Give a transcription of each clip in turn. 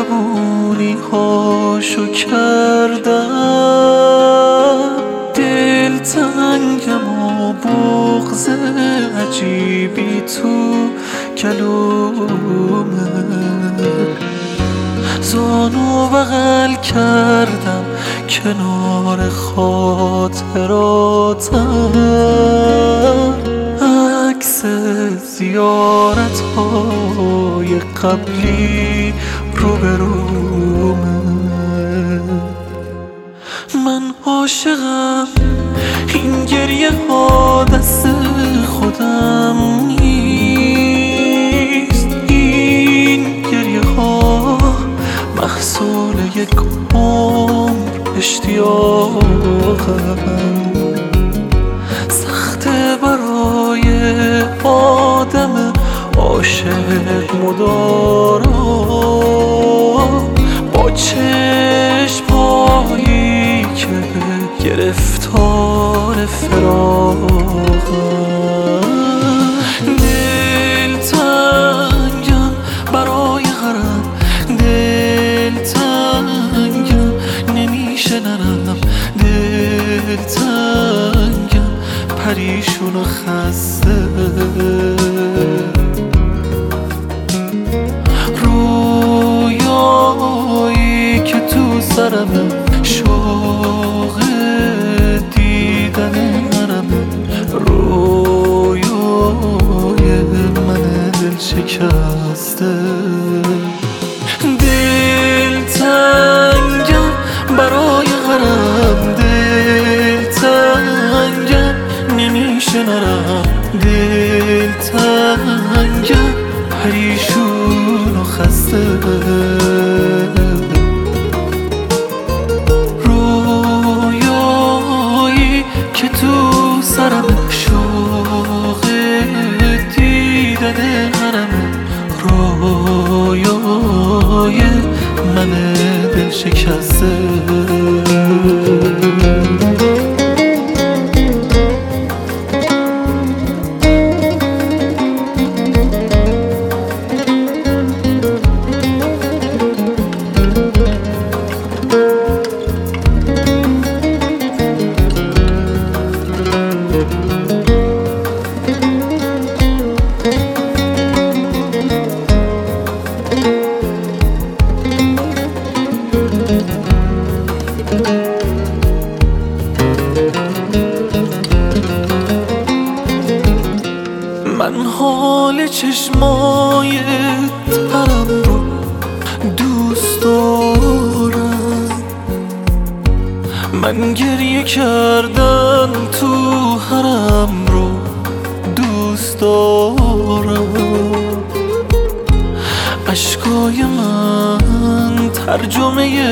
زبونی هاشو کردم، دلتنگم و بغض عجیبی تو گلومه. زانو بغل کردم کنار خاطراتم، عکس زیارت‌های قبلی روبرومه. من عاشقم، این گریه ها دست خودم نیست، این گریه ها محصول یک عمر اشتیاقم. سخته برای آدم عاشق مدارا با چشم‌هایی که گرفتار فراقم. دلتنگم برای غرام، دلتنگم نمیشه نرم، دلتنگم پریشون و خسته. رویایی که تو سرمه، شوق دیدن نرمه، رویای من دل شکسته. دلتنگم برای غرام، دلتنگم نمیشه نرم، دلتنگم پریشون و خسته. رویایی که تو سرم، شوق دیدن حرم، رویای من دل شکسته. من حال چشمای ترم رو دوست دارم، من گریه کردن تو حرم رو دوست دارم. اشکای من ترجمه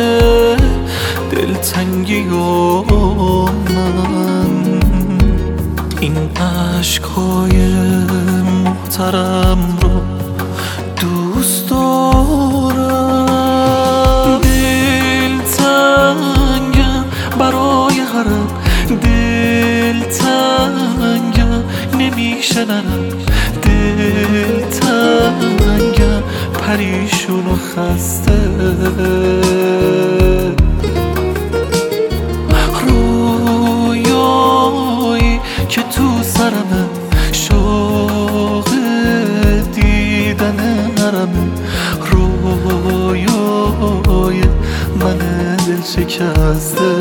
دلتنگی و من، این اشکای محترم رو دوست دارم. دلتنگم برای حرم، دلتنگم نمیشه نرم، دلتنگم پریشون و خسته. رویایی که تو سرمه، شوق دیدن نرمه، رویای من دل شکسته.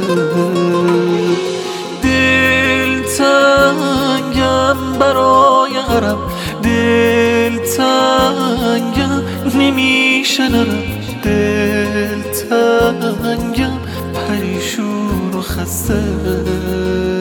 دلتنگم برای غرام، دلتنگم نمیشه نرم، دلتنگم پریشون و خسته.